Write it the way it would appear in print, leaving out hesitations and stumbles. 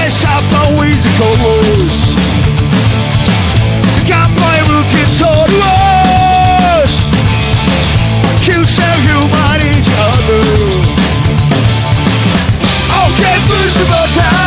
dress up with the chorus 가까이 물기토록 Kill some human each other Okay, push the button